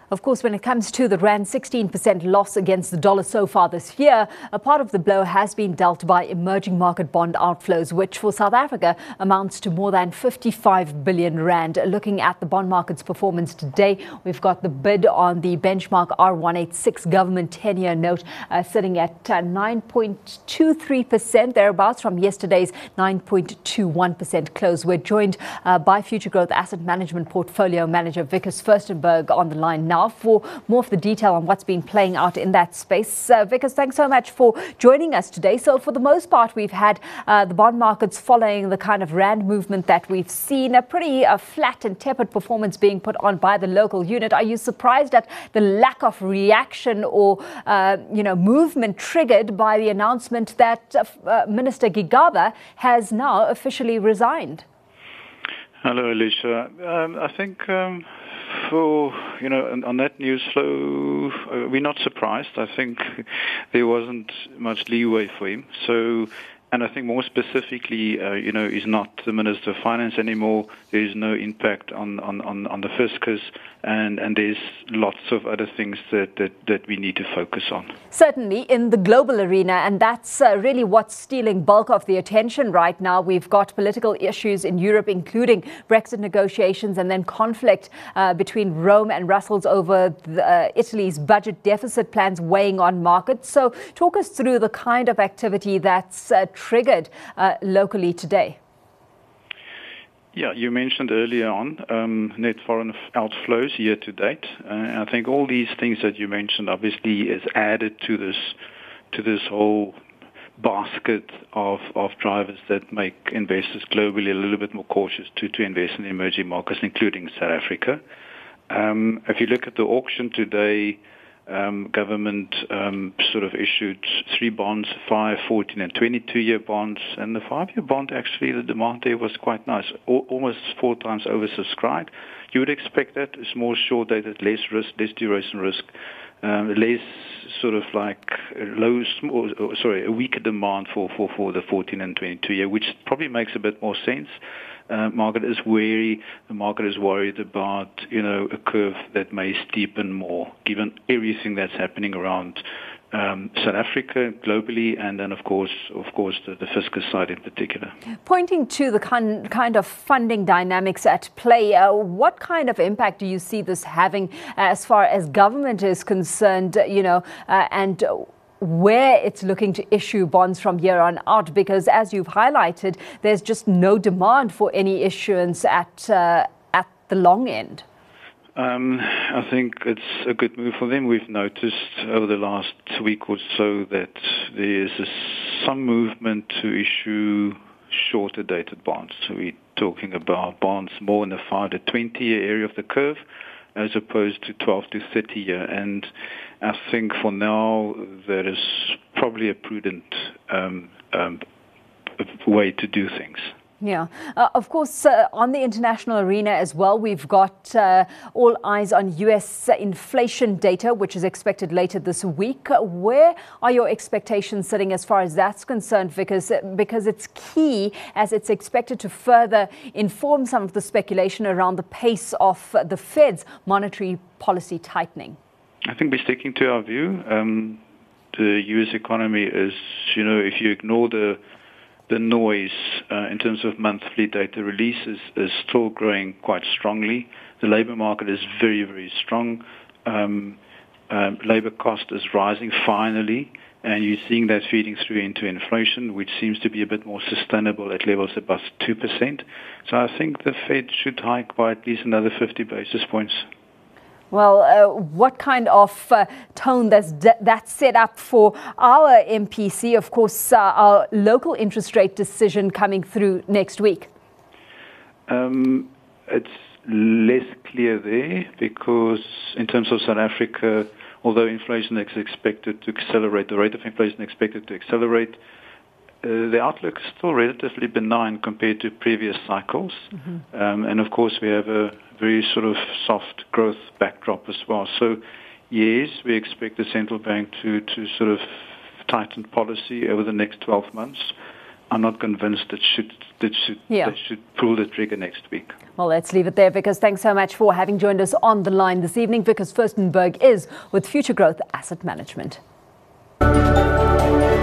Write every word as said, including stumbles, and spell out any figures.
Of course, when it comes to the rand, sixteen percent loss against the dollar so far this year, a part of the blow has been dealt by emerging market bond outflows, which for South Africa amounts to more than fifty-five billion rand. Looking at the bond market's performance today, we've got the bid on the benchmark R one eighty-six government ten-year note uh, sitting at uh, nine point two three percent, thereabouts, from yesterday's nine point two one percent close. We're joined uh, by Future Growth Asset Management Portfolio Manager Wikus Furstenberg on the line now for more of the detail on what's been playing out in that space. Uh, Wikus, thanks so much for joining us today. So for the most part, we've had uh, the bond markets following the kind of rand movement that we've seen, a pretty uh, flat and tepid performance being put on by the local unit. Are you surprised at the lack of reaction or, uh, you know, movement triggered by the announcement that uh, uh, Minister Gigaba has now officially resigned? Hello, Alicia. Um, I think um, for, you know, on, on that news flow, uh, we're not surprised. I think there wasn't much leeway for him. So, and I think more specifically, uh, you know, he's not the Minister of Finance anymore. There is no impact on, on, on, on the fiscus, and, and there's lots of other things that, that, that we need to focus on. Certainly in the global arena, and that's uh, really what's stealing bulk of the attention right now. We've got political issues in Europe, including Brexit negotiations and then conflict uh, between Rome and Brussels over the, uh, Italy's budget deficit plans weighing on markets. So talk us through the kind of activity that's uh, triggered uh, locally today. Yeah, you mentioned earlier on um, net foreign outflows year to date. Uh, I think all these things that you mentioned obviously is added to this to this whole basket of, of drivers that make investors globally a little bit more cautious to, to invest in emerging markets, including South Africa. Um, if you look at the auction today, Um, government um, sort of issued three bonds, five, fourteen, and twenty-two-year bonds. And the five-year bond, actually, the demand there was quite nice, Al- almost four times oversubscribed. You would expect that. It's more short-dated, less risk, less duration risk, um, less sort of like low, small, sorry, a weaker demand for, for, for the fourteen and twenty-two-year, which probably makes a bit more sense. Uh, market is wary. The market is worried about, you know, a curve that may steepen more, given everything that's happening around um, South Africa globally, and then, of course, of course, the, the fiscal side in particular. Pointing to the kind kind of funding dynamics at play, uh, what kind of impact do you see this having as far as government is concerned? You know, uh, and where it's looking to issue bonds from here on out, because as you've highlighted, there's just no demand for any issuance at uh, at the long end. Um, I think it's a good move for them. We've noticed over the last week or so that there's a, some movement to issue shorter dated bonds. So we're talking about bonds more in the five to twenty year area of the curve, as opposed to twelve to thirty year. And I think for now that is probably a prudent um, um, way to do things. Yeah. Uh, of course, uh, on the international arena as well, we've got uh, all eyes on U S inflation data, which is expected later this week. Uh, where are your expectations sitting as far as that's concerned? Because, because it's key, as it's expected to further inform some of the speculation around the pace of the Fed's monetary policy tightening. I think we're sticking to our view. Um, the U S economy is, you know, if you ignore the the noise uh, in terms of monthly data releases, is still growing quite strongly. The labor market is very, very strong. Um, um, labor cost is rising finally, and you're seeing that feeding through into inflation, which seems to be a bit more sustainable at levels above two percent. So I think the Fed should hike by at least another fifty basis points. Well, uh, what kind of uh, tone does that set up for our M P C? Of course, uh, our local interest rate decision coming through next week. Um, it's less clear there because in terms of South Africa, although inflation is expected to accelerate, the rate of inflation is expected to accelerate, Uh, the outlook is still relatively benign compared to previous cycles. Mm-hmm. Um, and of course, we have a very sort of soft growth backdrop as well. So, yes, we expect the central bank to, to sort of tighten policy over the next twelve months. I'm not convinced that should that should Yeah. that should pull the trigger next week. Well, let's leave it there, Vickers. Thanks so much for having joined us on the line this evening. Vickers Furstenberg is with Future Growth Asset Management.